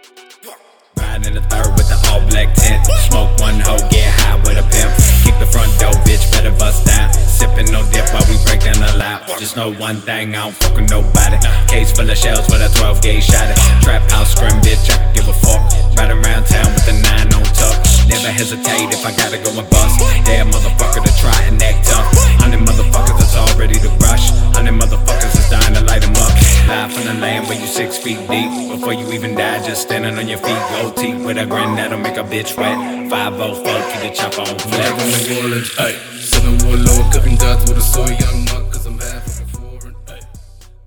Riding in the third with the all black tent. Smoke one hoe, get high with a pimp. Kick the front door, bitch, better bust down. Sippin' no dip while we break down the loud. Just know one thing, I don't fuck with nobody. Case full of shells with a 12 gauge shot it. Trap house scrim, bitch, I can give a fuck. Ride around town with the 9 on tuck. Never hesitate if I gotta go and bust. They a motherfucker to try and act tough. 100 motherfuckers that's all ready to rush. 100 motherfuckers that's dying to light them up. Live from the land where you 6 feet deep. Before you even die, just standing on your feet. Gold teeth with a grin that'll make a bitch wet. 504, keep the chopper on flex. Ay, 7 Warlord, cutting dots with a soy young mother.